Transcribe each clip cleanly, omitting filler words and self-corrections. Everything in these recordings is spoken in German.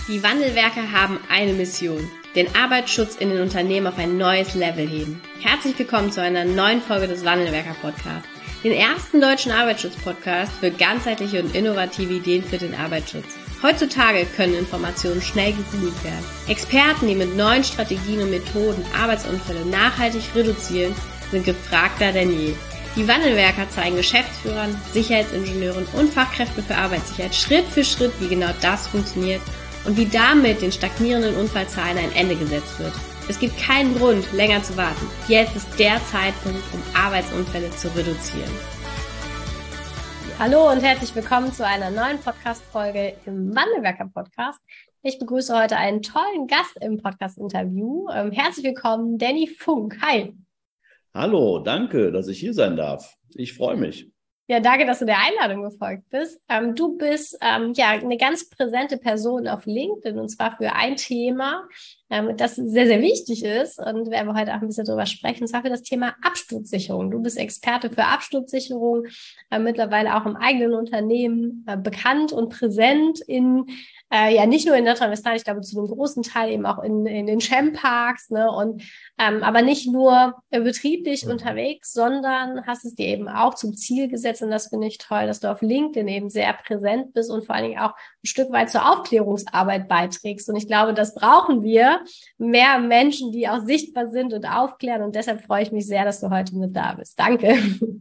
Die Wandelwerker haben eine Mission: den Arbeitsschutz in den Unternehmen auf ein neues Level heben. Herzlich willkommen zu einer neuen Folge des Wandelwerker-Podcasts, den ersten deutschen Arbeitsschutz-Podcast für ganzheitliche und innovative Ideen für den Arbeitsschutz. Heutzutage können Informationen schnell gegoogelt werden. Experten, die mit neuen Strategien und Methoden Arbeitsunfälle nachhaltig reduzieren, sind gefragter denn je. Die Wandelwerker zeigen Geschäftsführern, Sicherheitsingenieuren und Fachkräften für Arbeitssicherheit Schritt für Schritt, wie genau das funktioniert und wie damit den stagnierenden Unfallzahlen ein Ende gesetzt wird. Es gibt keinen Grund, länger zu warten. Jetzt ist der Zeitpunkt, um Arbeitsunfälle zu reduzieren. Hallo und herzlich willkommen zu einer neuen Podcast-Folge im Wandelwerker-Podcast. Ich begrüße heute einen tollen Gast im Podcast-Interview. Herzlich willkommen, Danny Funk. Hi. Hallo, danke, dass ich hier sein darf. Ich freue mich. Ja, danke, dass du der Einladung gefolgt bist. Du bist eine ganz präsente Person auf LinkedIn, und zwar für ein Thema, das sehr, sehr wichtig ist, und werden wir heute auch ein bisschen drüber sprechen, und zwar für das Thema Absturzsicherung. Du bist Experte für Absturzsicherung, mittlerweile auch im eigenen Unternehmen bekannt und präsent in nicht nur in Nordrhein-Westfalen, ich glaube zu einem großen Teil eben auch in den Chem-Parks, ne, und aber nicht nur betrieblich unterwegs, sondern hast es dir eben auch zum Ziel gesetzt, und das finde ich toll, dass du auf LinkedIn eben sehr präsent bist und vor allen Dingen auch ein Stück weit zur Aufklärungsarbeit beiträgst. Und ich glaube, das brauchen wir, mehr Menschen, die auch sichtbar sind und aufklären, und deshalb freue ich mich sehr, dass du heute mit da bist. Danke.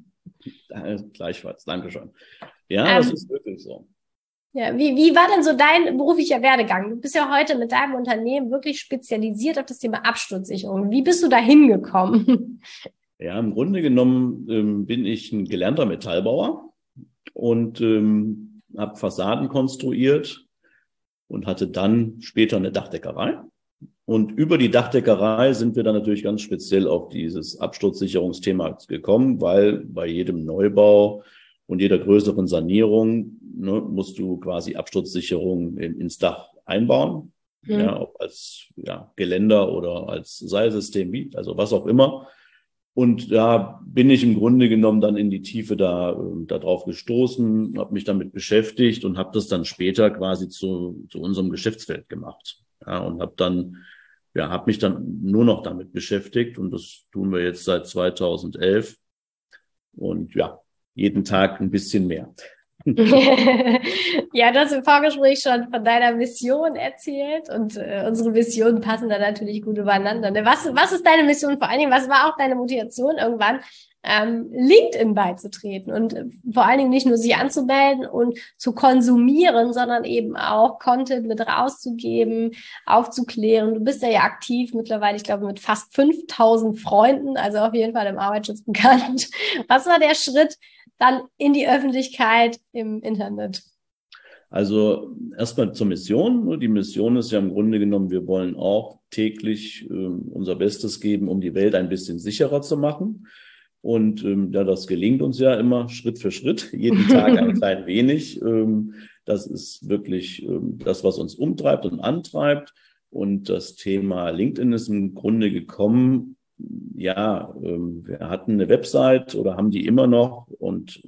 Gleichfalls, danke schön. Ja, das ist wirklich so. Ja, wie war denn so dein beruflicher Werdegang? Du bist ja heute mit deinem Unternehmen wirklich spezialisiert auf das Thema Absturzsicherung. Wie bist du da hingekommen? Ja, im Grunde genommen bin ich ein gelernter Metallbauer und habe Fassaden konstruiert und hatte dann später eine Dachdeckerei. Und über die Dachdeckerei sind wir dann natürlich ganz speziell auf dieses Absturzsicherungsthema gekommen, weil bei jedem Neubau und jeder größeren Sanierung musst du quasi Absturzsicherung ins Dach einbauen, ob als Geländer oder als Seilsystem, also was auch immer. Und da bin ich im Grunde genommen dann in die Tiefe da drauf gestoßen, habe mich damit beschäftigt und habe das dann später quasi zu unserem Geschäftsfeld gemacht. Ja, und habe mich dann nur noch damit beschäftigt, und das tun wir jetzt seit 2011 und jeden Tag ein bisschen mehr. Ja, du hast im Vorgespräch schon von deiner Mission erzählt, und unsere Missionen passen da natürlich gut übereinander. Was ist deine Mission? Vor allen Dingen, was war auch deine Motivation, irgendwann LinkedIn beizutreten und vor allen Dingen nicht nur sich anzumelden und zu konsumieren, sondern eben auch Content mit rauszugeben, aufzuklären. Du bist ja aktiv mittlerweile, ich glaube, mit fast 5.000 Freunden, also auf jeden Fall im Arbeitsschutz bekannt. Was war der Schritt dann in die Öffentlichkeit im Internet? Also erstmal zur Mission. Die Mission ist ja im Grunde genommen, wir wollen auch täglich unser Bestes geben, um die Welt ein bisschen sicherer zu machen. Und das gelingt uns ja immer Schritt für Schritt, jeden Tag ein klein wenig. Das ist wirklich das, was uns umtreibt und antreibt. Und das Thema LinkedIn ist im Grunde gekommen. Ja, wir hatten eine Website oder haben die immer noch, und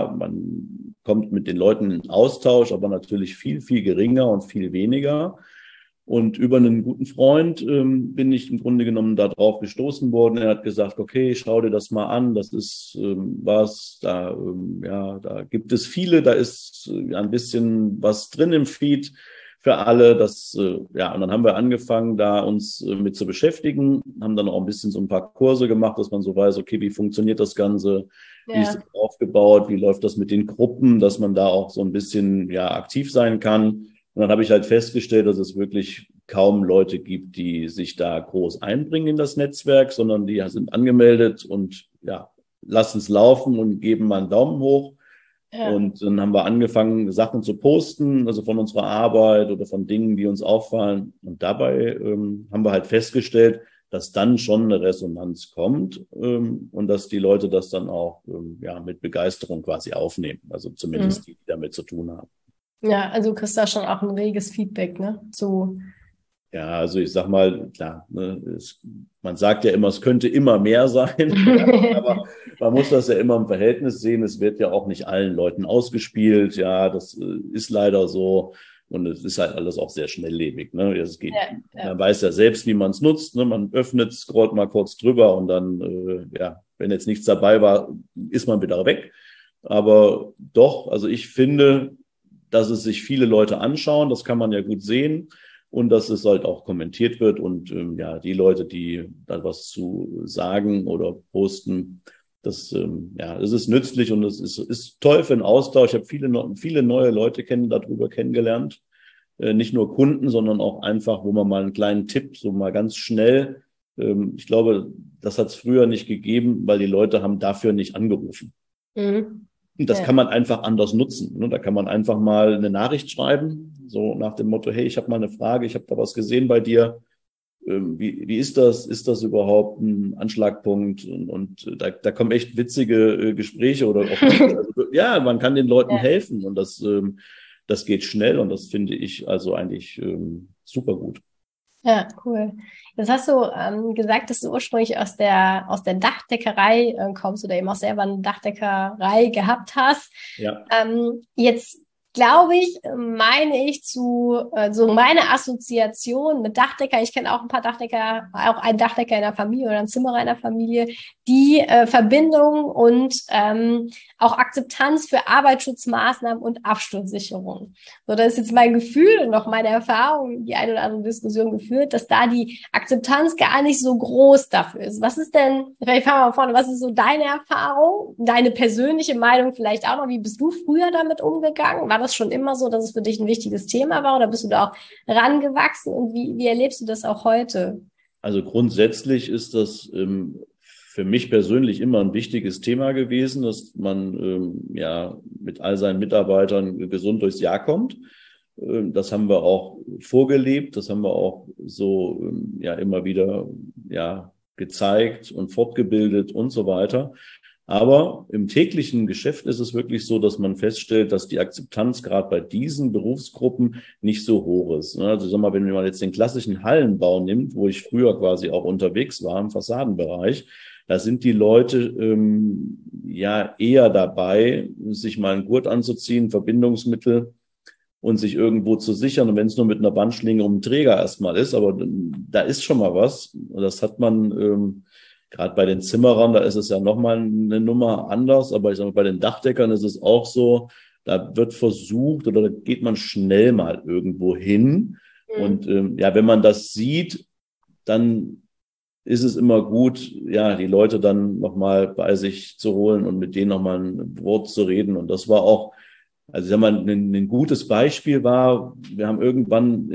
man kommt mit den Leuten in Austausch, aber natürlich viel, viel geringer und viel weniger. Und über einen guten Freund bin ich im Grunde genommen da drauf gestoßen worden. Er hat gesagt, okay, schau dir das mal an, das ist da gibt es viele, da ist ein bisschen was drin im Feed für alle. Und dann haben wir angefangen, da uns mit zu beschäftigen, haben dann auch ein bisschen so ein paar Kurse gemacht, dass man so weiß, okay, wie funktioniert das Ganze, wie ist das aufgebaut, wie läuft das mit den Gruppen, dass man da auch so ein bisschen aktiv sein kann. Und dann habe ich halt festgestellt, dass es wirklich kaum Leute gibt, die sich da groß einbringen in das Netzwerk, sondern die sind angemeldet und lassen es laufen und geben mal einen Daumen hoch. Ja. Und dann haben wir angefangen, Sachen zu posten, also von unserer Arbeit oder von Dingen, die uns auffallen. Und dabei haben wir halt festgestellt, dass dann schon eine Resonanz kommt und dass die Leute das dann auch mit Begeisterung quasi aufnehmen. Also zumindest die damit zu tun haben. Ja, also du kriegst da schon auch ein reges Feedback, ne? Ja, also ich sag mal, klar, man sagt ja immer, es könnte immer mehr sein, aber man muss das ja immer im Verhältnis sehen. Es wird ja auch nicht allen Leuten ausgespielt. Ja, das ist leider so. Und es ist halt alles auch sehr schnelllebig. Ne? Es geht, Ja. man weiß ja selbst, wie man es nutzt. Ne? Man öffnet, scrollt mal kurz drüber und dann, wenn jetzt nichts dabei war, ist man wieder weg. Aber doch, also ich finde, dass es sich viele Leute anschauen, das kann man ja gut sehen. Und dass es halt auch kommentiert wird und die Leute, die da was zu sagen oder posten, das ist nützlich und es ist toll für den Austausch. Ich habe viele neue Leute darüber kennengelernt. Nicht nur Kunden, sondern auch einfach, wo man mal einen kleinen Tipp, so mal ganz schnell. Ich glaube, das hat es früher nicht gegeben, weil die Leute haben dafür nicht angerufen. Mhm. Und das kann man einfach anders nutzen. Ne? Da kann man einfach mal eine Nachricht schreiben, so nach dem Motto, hey, ich habe mal eine Frage, ich habe da was gesehen bei dir. Wie ist das? Ist das überhaupt ein Anschlagpunkt? Und da kommen echt witzige Gespräche oder auch gute. Also, ja, man kann den Leuten helfen und das geht schnell und das finde ich also eigentlich super gut. Ja, cool. Jetzt hast du gesagt, dass du ursprünglich aus der Dachdeckerei kommst oder eben auch selber eine Dachdeckerei gehabt hast. Ja. Jetzt glaube ich, meine ich so meine Assoziation mit Dachdecker. Ich kenne auch ein paar Dachdecker, auch einen Dachdecker in der Familie oder einen Zimmerer in der Familie, die Verbindung und auch Akzeptanz für Arbeitsschutzmaßnahmen und Absturzsicherung. So, das ist jetzt mein Gefühl und noch meine Erfahrung, die eine oder andere Diskussion geführt, dass da die Akzeptanz gar nicht so groß dafür ist. Was ist denn, vielleicht fangen wir mal vorne, was ist so deine Erfahrung, deine persönliche Meinung vielleicht auch noch? Wie bist du früher damit umgegangen? War das schon immer so, dass es für dich ein wichtiges Thema war oder bist du da auch rangewachsen und wie erlebst du das auch heute? Also grundsätzlich ist das für mich persönlich immer ein wichtiges Thema gewesen, dass man mit all seinen Mitarbeitern gesund durchs Jahr kommt. Das haben wir auch vorgelebt, das haben wir auch so immer wieder gezeigt und fortgebildet und so weiter. Aber im täglichen Geschäft ist es wirklich so, dass man feststellt, dass die Akzeptanz gerade bei diesen Berufsgruppen nicht so hoch ist. Also sag mal, wenn man jetzt den klassischen Hallenbau nimmt, wo ich früher quasi auch unterwegs war im Fassadenbereich, da sind die Leute eher dabei, sich mal einen Gurt anzuziehen, Verbindungsmittel und sich irgendwo zu sichern. Und wenn es nur mit einer Bandschlinge um den Träger erstmal ist, aber da ist schon mal was. Und das hat man gerade bei den Zimmerern, da ist es ja nochmal eine Nummer anders, aber ich sage mal, bei den Dachdeckern ist es auch so, da wird versucht oder da geht man schnell mal irgendwo hin. Und wenn man das sieht, dann ist es immer gut, die Leute dann nochmal bei sich zu holen und mit denen nochmal ein Wort zu reden. Und das war auch, also ich sag mal, ein gutes Beispiel war, wir haben irgendwann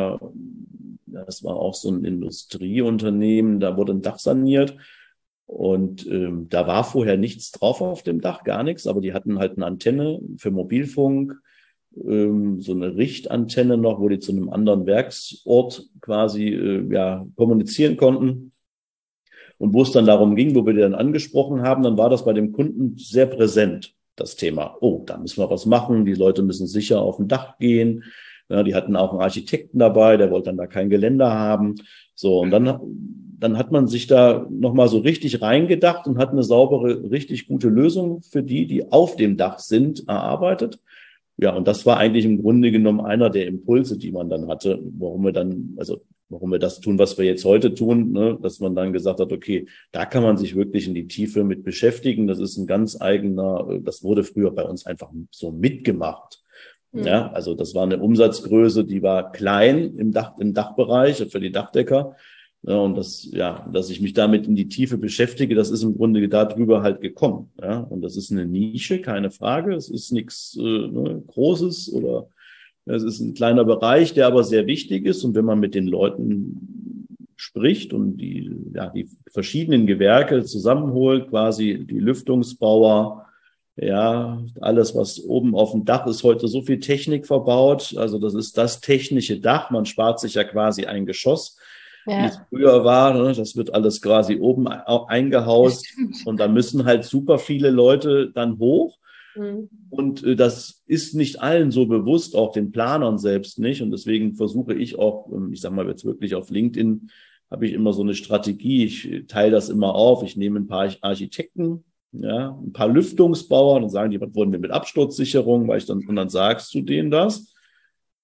das war auch so ein Industrieunternehmen, da wurde ein Dach saniert und da war vorher nichts drauf auf dem Dach, gar nichts, aber die hatten halt eine Antenne für Mobilfunk, so eine Richtantenne noch, wo die zu einem anderen Werksort quasi kommunizieren konnten. Und wo es dann darum ging, wo wir die dann angesprochen haben, dann war das bei dem Kunden sehr präsent, das Thema. Oh, da müssen wir was machen, die Leute müssen sicher auf dem Dach gehen. Ja, die hatten auch einen Architekten dabei, der wollte dann da kein Geländer haben. So, und dann hat man sich da nochmal so richtig reingedacht und hat eine saubere, richtig gute Lösung für die auf dem Dach sind, erarbeitet. Ja, und das war eigentlich im Grunde genommen einer der Impulse, die man dann hatte, warum wir das tun, was wir jetzt heute tun, ne? Dass man dann gesagt hat, okay, da kann man sich wirklich in die Tiefe mit beschäftigen. Das ist ein ganz eigener, das wurde früher bei uns einfach so mitgemacht. Ja, also das war eine Umsatzgröße, die war klein im Dachbereich für die Dachdecker. Ja, und dass ich mich damit in die Tiefe beschäftige, das ist im Grunde darüber halt gekommen. Ja, und das ist eine Nische, keine Frage. Es ist nichts Großes oder es ist ein kleiner Bereich, der aber sehr wichtig ist. Und wenn man mit den Leuten spricht und die verschiedenen Gewerke zusammenholt, quasi die Lüftungsbauer, alles, was oben auf dem Dach ist, heute so viel Technik verbaut. Also das ist das technische Dach. Man spart sich ja quasi ein Geschoss, wie es früher war. Ne? Das wird alles quasi oben eingehaust. Und da müssen halt super viele Leute dann hoch. Und das ist nicht allen so bewusst, auch den Planern selbst nicht. Und deswegen versuche ich auch, ich sage mal jetzt wirklich auf LinkedIn, habe ich immer so eine Strategie. Ich teile das immer auf. Ich nehme ein paar Architekten, ein paar Lüftungsbauer, dann sagen die, was wollen wir mit Absturzsicherung? Und dann sagst du denen das.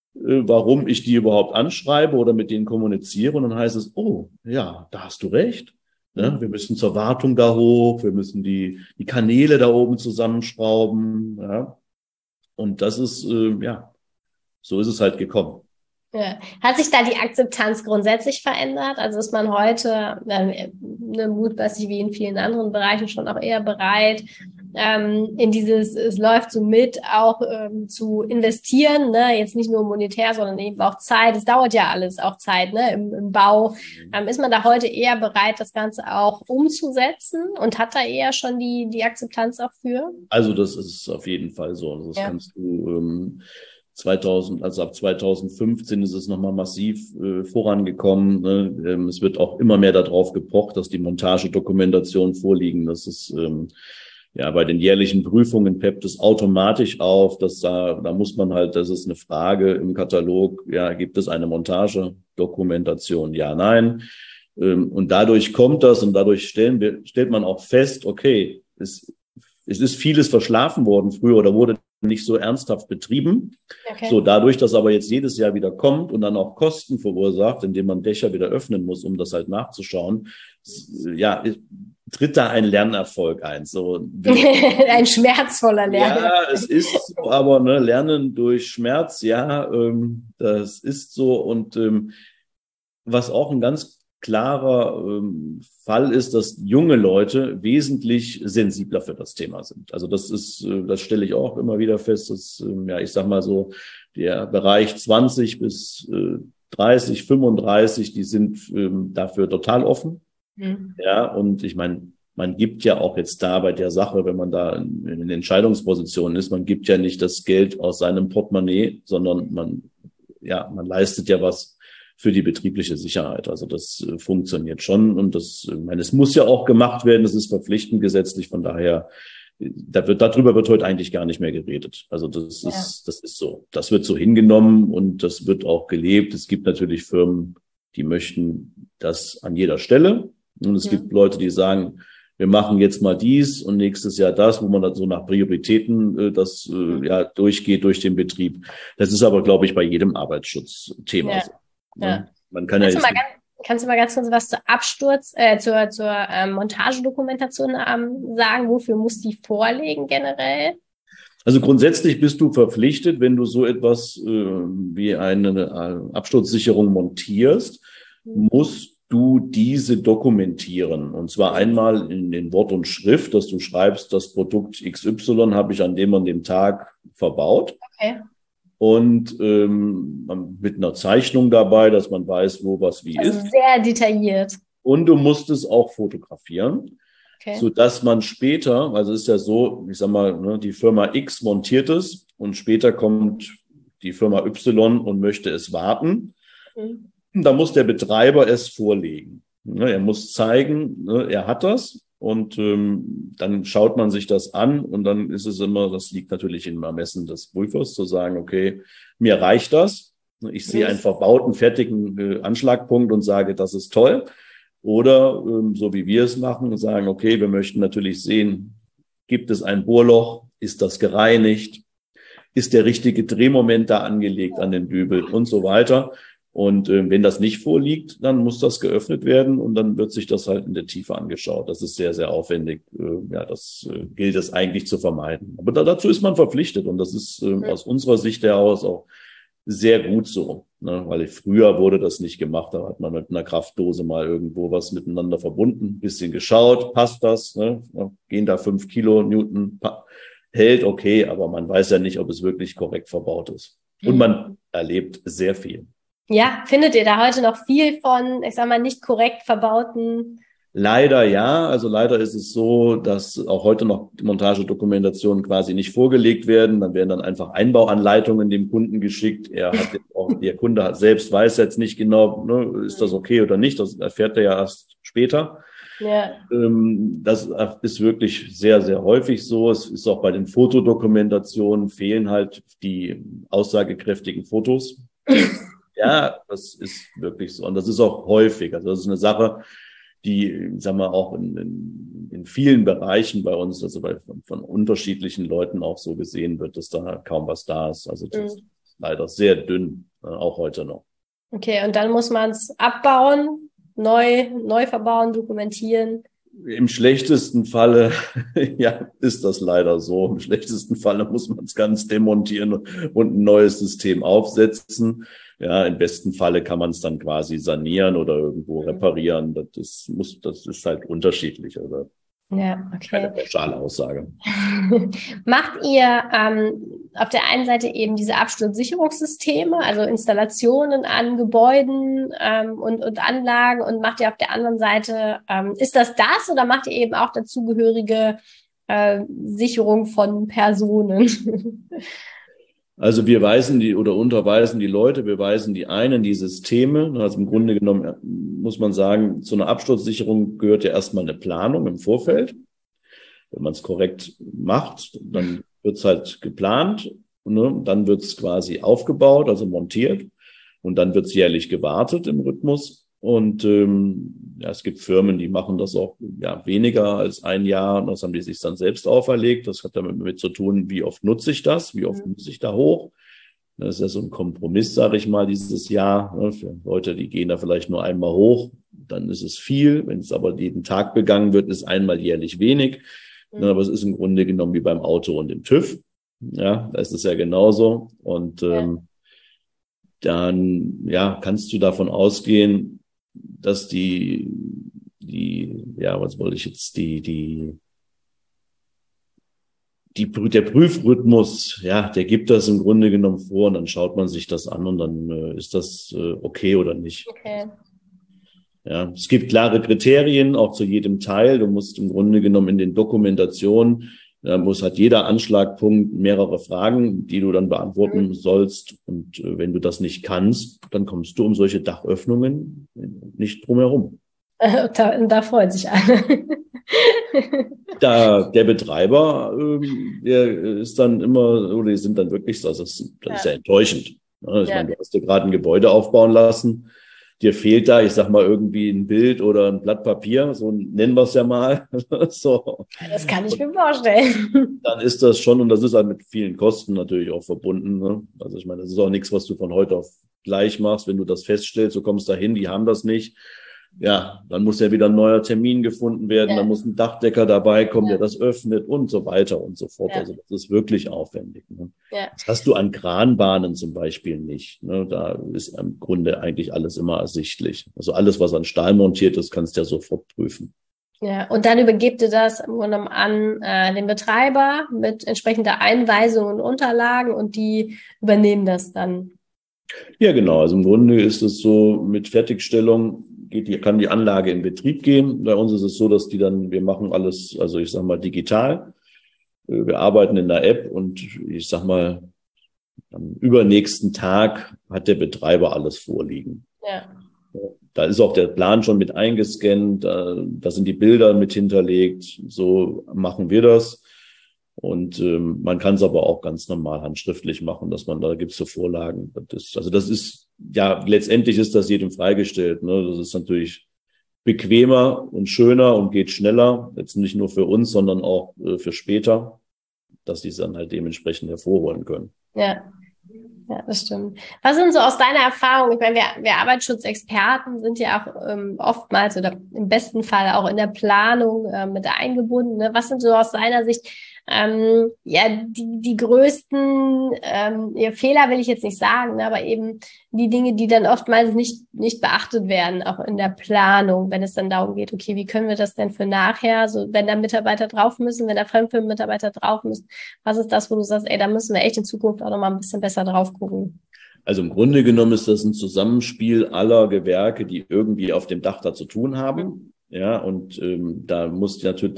warum ich die überhaupt anschreibe oder mit denen kommuniziere. Und dann heißt es, oh, ja, da hast du recht. Ne? Wir müssen zur Wartung da hoch, wir müssen die Kanäle da oben zusammenschrauben. Ja? Und das ist, ja, so ist es halt gekommen. Ja. Hat sich da die Akzeptanz grundsätzlich verändert? Also ist man heute, mutmaßlich wie in vielen anderen Bereichen, schon auch eher bereit, in dieses, es läuft so mit, auch zu investieren, ne? Jetzt nicht nur monetär, sondern eben auch Zeit. Es dauert ja alles auch Zeit, ne? Im Bau. Ist man da heute eher bereit, das Ganze auch umzusetzen und hat da eher schon die Akzeptanz auch für? Also das ist auf jeden Fall so. Also das kannst du 2000, also ab 2015 ist es nochmal massiv vorangekommen. Ne? Es wird auch immer mehr darauf gepocht, dass die Montagedokumentationen vorliegen. Das ist ja bei den jährlichen Prüfungen peppt es automatisch auf, dass da muss man halt, das ist eine Frage im Katalog, ja, gibt es eine Montagedokumentation? Ja, nein. Und dadurch kommt das und dadurch stellt man auch fest, okay, es ist vieles verschlafen worden früher oder wurde nicht so ernsthaft betrieben. Okay. So, dadurch, dass aber jetzt jedes Jahr wieder kommt und dann auch Kosten verursacht, indem man Dächer wieder öffnen muss, um das halt nachzuschauen, ja, tritt da ein Lernerfolg ein. So, ein schmerzvoller Lernerfolg. Ja, es ist so, aber ne, Lernen durch Schmerz, ja, das ist so. Und was auch ein ganz klarer Fall ist, dass junge Leute wesentlich sensibler für das Thema sind. Also das ist, das stelle ich auch immer wieder fest, dass, ja, ich sag mal so, der Bereich 20 bis 30, 35, die sind dafür total offen. Ja, und ich meine, man gibt ja auch jetzt da bei der Sache, wenn man da in Entscheidungspositionen ist, man gibt ja nicht das Geld aus seinem Portemonnaie, sondern man leistet ja was für die betriebliche Sicherheit. Also das funktioniert schon und das, ich meine, es muss ja auch gemacht werden, das ist verpflichtend gesetzlich, von daher, darüber wird heute eigentlich gar nicht mehr geredet. Also das ist so. Das wird so hingenommen und das wird auch gelebt. Es gibt natürlich Firmen, die möchten das an jeder Stelle. Und es gibt Leute, die sagen, wir machen jetzt mal dies und nächstes Jahr das, wo man dann so nach Prioritäten durchgeht durch den Betrieb. Das ist aber, glaube ich, bei jedem Arbeitsschutzthema so. Ja. Man kann Kannst du mal ganz kurz was zur Montagedokumentation sagen? Wofür muss die vorliegen generell? Also grundsätzlich bist du verpflichtet, wenn du so etwas wie eine Absturzsicherung montierst, musst du diese dokumentieren. Und zwar einmal in Wort und Schrift, dass du schreibst, das Produkt XY habe ich an dem und dem Tag verbaut. Okay. Und mit einer Zeichnung dabei, dass man weiß, wo was wie ist. Sehr detailliert. Und du musst es auch fotografieren, sodass man später, also es ist ja so, ich sag mal, ne, die Firma X montiert es und später kommt die Firma Y und möchte es warten. Da muss der Betreiber es vorlegen. Ne, er muss zeigen, ne, er hat das. Und dann schaut man sich das an und dann ist es immer, das liegt natürlich im Ermessen des Prüfers, zu sagen, okay, mir reicht das. Ich sehe einen verbauten, fertigen Anschlagpunkt und sage, das ist toll. Oder so wie wir es machen, sagen, okay, wir möchten natürlich sehen, gibt es ein Bohrloch? Ist das gereinigt? Ist der richtige Drehmoment da angelegt an den Dübel und so weiter? Und wenn das nicht vorliegt, dann muss das geöffnet werden und dann wird sich das halt in der Tiefe angeschaut. Das ist sehr, sehr aufwendig. Das gilt es eigentlich zu vermeiden. Aber dazu ist man verpflichtet und das ist aus unserer Sicht heraus auch sehr gut so. Ne? Weil früher wurde das nicht gemacht. Da hat man mit einer Kraftdose mal irgendwo was miteinander verbunden, bisschen geschaut, passt das? Ne? Gehen da 5 Kilonewton, hält, okay, aber man weiß ja nicht, ob es wirklich korrekt verbaut ist. Und man erlebt sehr viel. Ja, findet ihr da heute noch viel von, ich sag mal, nicht korrekt verbauten? Leider ja. Also leider ist es so, dass auch heute noch die Montagedokumentationen quasi nicht vorgelegt werden. Dann werden dann einfach Einbauanleitungen dem Kunden geschickt. Der Kunde selbst weiß jetzt nicht genau, ne, ist das okay oder nicht. Das erfährt er ja erst später. Ja. Das ist wirklich sehr, sehr häufig so. Es ist auch bei den Fotodokumentationen fehlen halt die aussagekräftigen Fotos. Ja, das ist wirklich so. Und das ist auch häufig. Also das ist eine Sache, die, sagen wir, auch in vielen Bereichen bei uns, also von unterschiedlichen Leuten auch so gesehen wird, dass da kaum was da ist. Also leider sehr dünn, auch heute noch. Okay, und dann muss man es abbauen, neu verbauen, dokumentieren. Im schlechtesten Falle, ja, ist das leider so. Im schlechtesten Falle muss man es ganz demontieren und ein neues System aufsetzen. Ja, im besten Falle kann man es dann quasi sanieren oder irgendwo reparieren. Das ist halt unterschiedlich. Also Ja, okay. keine pauschale Aussage. Macht ihr auf der einen Seite eben diese Absturzsicherungssysteme, also Installationen an Gebäuden und Anlagen, und macht ihr auf der anderen Seite, ist das oder macht ihr eben auch dazugehörige Sicherung von Personen? Also unterweisen die Leute, wir weisen die ein in die Systeme. Also im Grunde genommen muss man sagen, zu einer Absturzsicherung gehört ja erstmal eine Planung im Vorfeld. Wenn man es korrekt macht, dann wird es halt geplant, ne? Dann wird es quasi aufgebaut, also montiert, und dann wird es jährlich gewartet im Rhythmus. Und ja, es gibt Firmen, die machen das auch weniger als ein Jahr. Und das haben die sich dann selbst auferlegt. Das hat damit zu tun, wie oft nutze ich das, wie oft muss ich da hoch. Das ist ja so ein Kompromiss, sage ich mal, dieses Jahr. Ne? Für Leute, die gehen da vielleicht nur einmal hoch, dann ist es viel. Wenn es aber jeden Tag begangen wird, ist einmal jährlich wenig. Aber es ist im Grunde genommen wie beim Auto und dem TÜV. Ja, da ist es ja genauso. Und dann kannst du davon ausgehen, dass der Prüfrhythmus, der gibt das im Grunde genommen vor, und dann schaut man sich das an und dann ist das okay oder nicht. Okay. Ja, es gibt klare Kriterien auch zu jedem Teil. Du musst im Grunde genommen in den Dokumentationen, hat jeder Anschlagpunkt mehrere Fragen, die du dann beantworten sollst. Und wenn du das nicht kannst, dann kommst du um solche Dachöffnungen nicht drum herum. Da freut sich alle. Der Betreiber, der ist dann immer, oder die sind dann wirklich, das ist ja enttäuschend. Ich meine, du hast dir gerade ein Gebäude aufbauen lassen. Dir fehlt da, ich sag mal, irgendwie ein Bild oder ein Blatt Papier, so nennen wir es ja mal. So. Das kann ich mir vorstellen. Dann ist das schon, und das ist halt mit vielen Kosten natürlich auch verbunden. Ne? Also ich meine, das ist auch nichts, was du von heute auf gleich machst. Wenn du das feststellst, du kommst dahin, die haben das nicht. Ja, dann muss ja wieder ein neuer Termin gefunden werden, dann muss ein Dachdecker dabei kommen, der das öffnet und so weiter und so fort. Also das ist wirklich aufwendig. Ne? Das hast du an Kranbahnen zum Beispiel nicht. Ne? Da ist im Grunde eigentlich alles immer ersichtlich. Also alles, was an Stahl montiert ist, kannst du ja sofort prüfen. Ja, und dann übergebt ihr das im Grunde genommen an den Betreiber mit entsprechender Einweisung und Unterlagen, und die übernehmen das dann. Ja, genau. Also im Grunde ist es so, mit Fertigstellung kann die Anlage in Betrieb gehen. Bei uns ist es so, dass wir machen alles, also ich sag mal, digital. Wir arbeiten in der App, und ich sag mal, am übernächsten Tag hat der Betreiber alles vorliegen. Ja. Da ist auch der Plan schon mit eingescannt, da sind die Bilder mit hinterlegt. So machen wir das. Und man kann es aber auch ganz normal handschriftlich machen, da gibt es so Vorlagen. Letztendlich ist das jedem freigestellt. Ne? Das ist natürlich bequemer und schöner und geht schneller. Jetzt nicht nur für uns, sondern auch für später, dass die es dann halt dementsprechend hervorholen können. Ja, das stimmt. Was sind so aus deiner Erfahrung? Ich meine, wir Arbeitsschutzexperten sind ja auch oftmals oder im besten Fall auch in der Planung mit eingebunden. Ne? Was sind so aus deiner Sicht die größten Fehler, will ich jetzt nicht sagen, ne, aber eben die Dinge, die dann oftmals nicht beachtet werden, auch in der Planung, wenn es dann darum geht, okay, wie können wir das denn für nachher, so wenn da Mitarbeiter drauf müssen, wenn da Fremdfirmenmitarbeiter drauf müssen, was ist das, wo du sagst, da müssen wir echt in Zukunft auch nochmal ein bisschen besser drauf gucken? Also im Grunde genommen ist das ein Zusammenspiel aller Gewerke, die irgendwie auf dem Dach da zu tun haben. Ja, und da muss natürlich,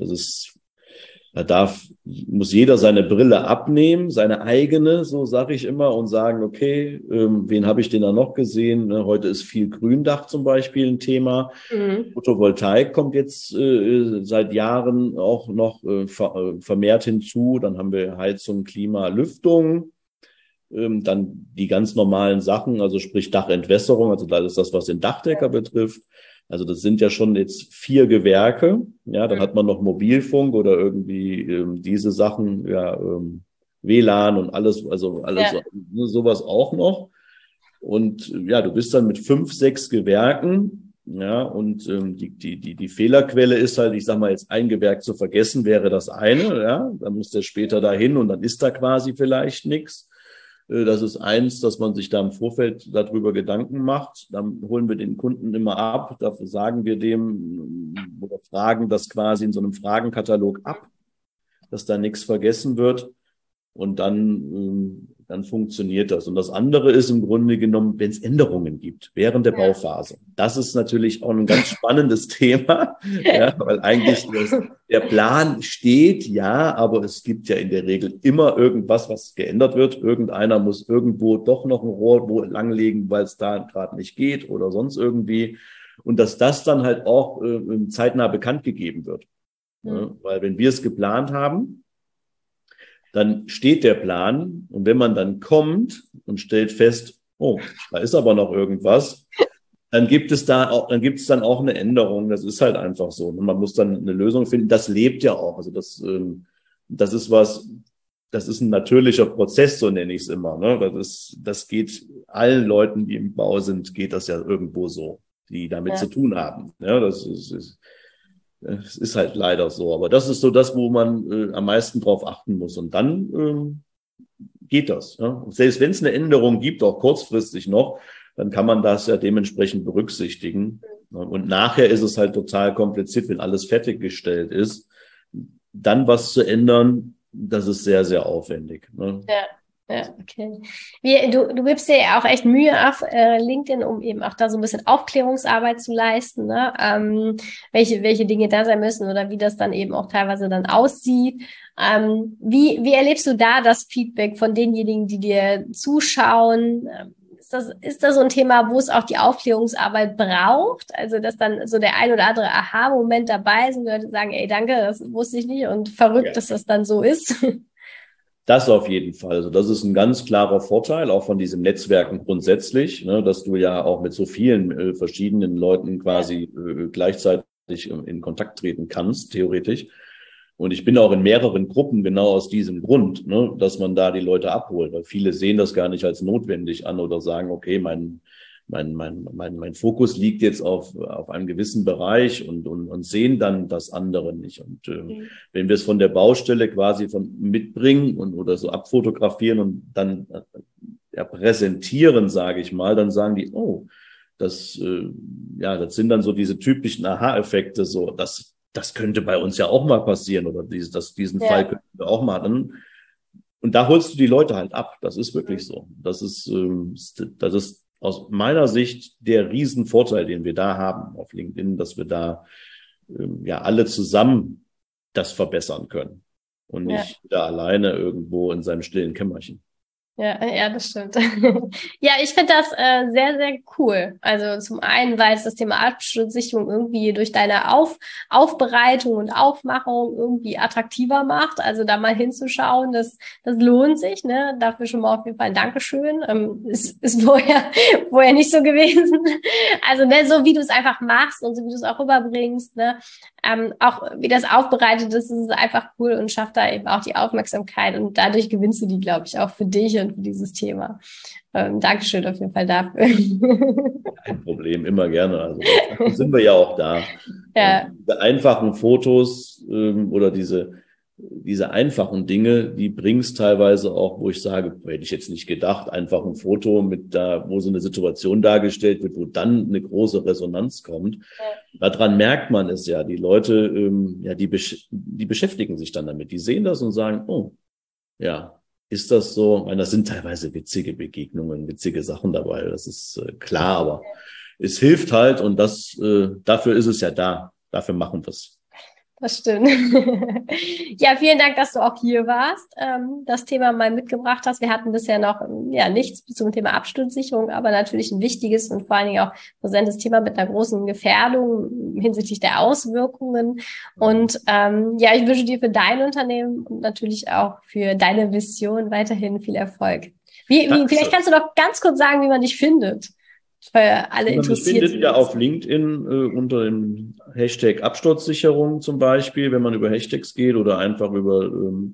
muss jeder seine Brille abnehmen, seine eigene, so sage ich immer, und sagen, okay, wen habe ich denn da noch gesehen? Ne, heute ist viel Gründach zum Beispiel ein Thema. Photovoltaik kommt jetzt seit Jahren auch noch vermehrt hinzu. Dann haben wir Heizung, Klima, Lüftung. Dann die ganz normalen Sachen, also sprich Dachentwässerung, also das ist das, was den Dachdecker betrifft. Also das sind ja schon jetzt 4 Gewerke. Ja, dann hat man noch Mobilfunk oder irgendwie diese Sachen, WLAN und alles, also alles sowas auch noch. Und ja, du bist dann mit 5, 6 Gewerken, ja, und die Fehlerquelle ist halt, ich sag mal, jetzt ein Gewerk zu vergessen wäre das eine, ja, dann muss der später dahin und dann ist da quasi vielleicht nichts. Das ist eins, dass man sich da im Vorfeld darüber Gedanken macht. Dann holen wir den Kunden immer ab. Dafür sagen wir dem oder fragen das quasi in so einem Fragenkatalog ab, dass da nichts vergessen wird. Und dann funktioniert das. Und das andere ist im Grunde genommen, wenn es Änderungen gibt während der Bauphase. Das ist natürlich auch ein ganz spannendes Thema, ja, weil eigentlich der Plan steht, ja, aber es gibt ja in der Regel immer irgendwas, was geändert wird. Irgendeiner muss irgendwo doch noch ein Rohr wo langlegen, weil es da gerade nicht geht oder sonst irgendwie. Und dass das dann halt auch zeitnah bekannt gegeben wird. Ja, weil wenn wir es geplant haben, dann steht der Plan und wenn man dann kommt und stellt fest, oh, da ist aber noch irgendwas, dann gibt es dann auch eine Änderung. Das ist halt einfach so. Und man muss dann eine Lösung finden. Das lebt ja auch. Also das ist das ist ein natürlicher Prozess, so nenne ich es immer. Ne? Das geht allen Leuten, die im Bau sind, geht das ja irgendwo so, die damit zu tun haben. Ja, es ist halt leider so, aber das ist so das, wo man am meisten drauf achten muss. Und dann geht das. Ja? Und selbst wenn es eine Änderung gibt, auch kurzfristig noch, dann kann man das ja dementsprechend berücksichtigen. Und nachher ist es halt total kompliziert, wenn alles fertiggestellt ist. Dann was zu ändern, das ist sehr, sehr aufwendig. Ne? Ja, okay. Du gibst dir ja auch echt Mühe auf LinkedIn, um eben auch da so ein bisschen Aufklärungsarbeit zu leisten, ne? Welche Dinge da sein müssen oder wie das dann eben auch teilweise dann aussieht. Wie erlebst du da das Feedback von denjenigen, die dir zuschauen? Ist das so ein Thema, wo es auch die Aufklärungsarbeit braucht? Also, dass dann so der ein oder andere Aha-Moment dabei ist und Leute sagen, ey, danke, das wusste ich nicht und verrückt, dass das dann so ist. Das auf jeden Fall. Also das ist ein ganz klarer Vorteil auch von diesem Netzwerken grundsätzlich, ne, dass du ja auch mit so vielen verschiedenen Leuten quasi gleichzeitig in Kontakt treten kannst, theoretisch. Und ich bin auch in mehreren Gruppen genau aus diesem Grund, ne, dass man da die Leute abholt, weil viele sehen das gar nicht als notwendig an oder sagen, okay, mein Fokus liegt jetzt auf einem gewissen Bereich und sehen dann das andere nicht. Und wenn wir es von der Baustelle quasi mitbringen oder so abfotografieren und dann präsentieren, sage ich mal, dann sagen die, oh, das sind dann so diese typischen Aha-Effekte, so, das könnte bei uns ja auch mal passieren oder diesen Fall könnten wir auch mal dann. Und da holst du die Leute halt ab. Das ist wirklich so. Das ist aus meiner Sicht der Riesenvorteil, den wir da haben auf LinkedIn, dass wir da alle zusammen das verbessern können und nicht da alleine irgendwo in seinem stillen Kämmerchen. Ja, das stimmt. Ja, ich finde das sehr, sehr cool. Also zum einen, weil es das Thema Absturzsicherung irgendwie durch deine Aufbereitung und Aufmachung irgendwie attraktiver macht. Also da mal hinzuschauen, das lohnt sich, ne? Dafür schon mal auf jeden Fall ein Dankeschön. Ist vorher nicht so gewesen. Also ne, so wie du es einfach machst und so wie du es auch rüberbringst, ne? Auch wie das aufbereitet ist, ist es einfach cool und schafft da eben auch die Aufmerksamkeit und dadurch gewinnst du die, glaube ich, auch für dich und für dieses Thema. Dankeschön auf jeden Fall dafür. Kein Problem, immer gerne. Also dafür sind wir ja auch da. Ja. Diese einfachen Fotos oder diese einfachen Dinge, die bringst teilweise auch, wo ich sage, hätte ich jetzt nicht gedacht, einfach ein Foto wo so eine Situation dargestellt wird, wo dann eine große Resonanz kommt. Daran merkt man es ja. Die Leute, die beschäftigen sich dann damit. Die sehen das und sagen, oh, ja, ist das so? Ich meine, das sind teilweise witzige Begegnungen, witzige Sachen dabei. Das ist klar, aber es hilft halt und dafür ist es ja da. Dafür machen wir es. Das stimmt. Ja, vielen Dank, dass du auch hier warst, das Thema mal mitgebracht hast. Wir hatten bisher noch nichts zum Thema Absturzsicherung, aber natürlich ein wichtiges und vor allen Dingen auch präsentes Thema mit einer großen Gefährdung hinsichtlich der Auswirkungen. Und ich wünsche dir für dein Unternehmen und natürlich auch für deine Vision weiterhin viel Erfolg. Vielleicht kannst du doch ganz kurz sagen, wie man dich findet. Für alle Interessierten. Man findet ja auf LinkedIn unter dem Hashtag Absturzsicherung zum Beispiel, wenn man über Hashtags geht oder einfach über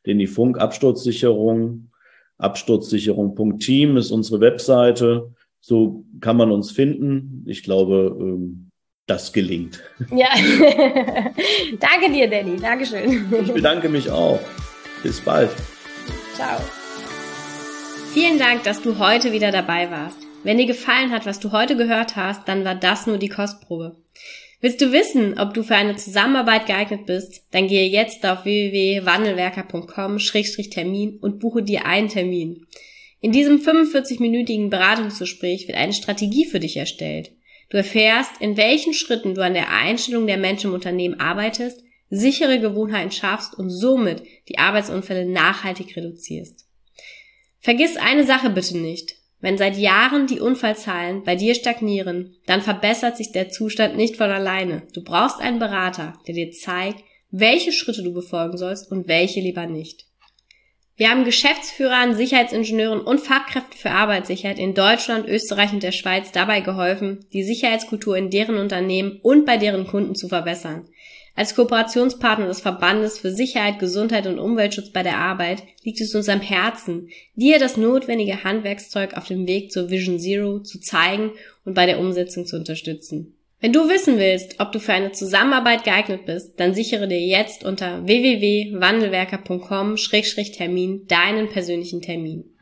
den die Funk-Absturzsicherung. Absturzsicherung.team ist unsere Webseite. So kann man uns finden. Ich glaube, das gelingt. Ja, danke dir, Danny. Dankeschön. Ich bedanke mich auch. Bis bald. Ciao. Vielen Dank, dass du heute wieder dabei warst. Wenn dir gefallen hat, was du heute gehört hast, dann war das nur die Kostprobe. Willst du wissen, ob du für eine Zusammenarbeit geeignet bist? Dann gehe jetzt auf www.wandelwerker.com/Termin und buche dir einen Termin. In diesem 45-minütigen Beratungsgespräch wird eine Strategie für dich erstellt. Du erfährst, in welchen Schritten du an der Einstellung der Menschen im Unternehmen arbeitest, sichere Gewohnheiten schaffst und somit die Arbeitsunfälle nachhaltig reduzierst. Vergiss eine Sache bitte nicht. Wenn seit Jahren die Unfallzahlen bei dir stagnieren, dann verbessert sich der Zustand nicht von alleine. Du brauchst einen Berater, der dir zeigt, welche Schritte du befolgen sollst und welche lieber nicht. Wir haben Geschäftsführern, Sicherheitsingenieuren und Fachkräften für Arbeitssicherheit in Deutschland, Österreich und der Schweiz dabei geholfen, die Sicherheitskultur in deren Unternehmen und bei deren Kunden zu verbessern. Als Kooperationspartner des Verbandes für Sicherheit, Gesundheit und Umweltschutz bei der Arbeit liegt es uns am Herzen, dir das notwendige Handwerkszeug auf dem Weg zur Vision Zero zu zeigen und bei der Umsetzung zu unterstützen. Wenn du wissen willst, ob du für eine Zusammenarbeit geeignet bist, dann sichere dir jetzt unter www.wandelwerker.com/Termin deinen persönlichen Termin.